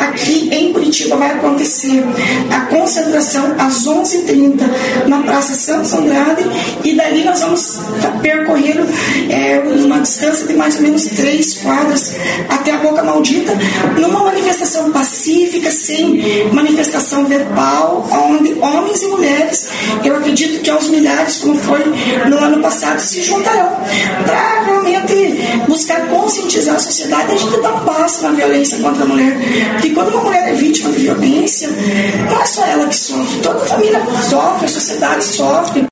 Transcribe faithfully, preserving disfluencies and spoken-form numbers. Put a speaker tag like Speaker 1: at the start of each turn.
Speaker 1: aqui em Curitiba vai acontecer a concentração às onze e trinta na Praça Santos Andrade, e dali nós vamos percorrer é, uma distância de mais ou menos três quadras até a Boca Maldita, numa manifestação pacífica, sem manifestação verbal, onde homens e mulheres, eu acredito que aos milhares, como foi no ano passado, se juntarão para realmente buscar conscientizar a sociedade. A gente dá um passo na violência contra a mulher, porque quando uma mulher é vítima de violência, não é só ela que sofre, toda a família sofre, a sociedade sofre.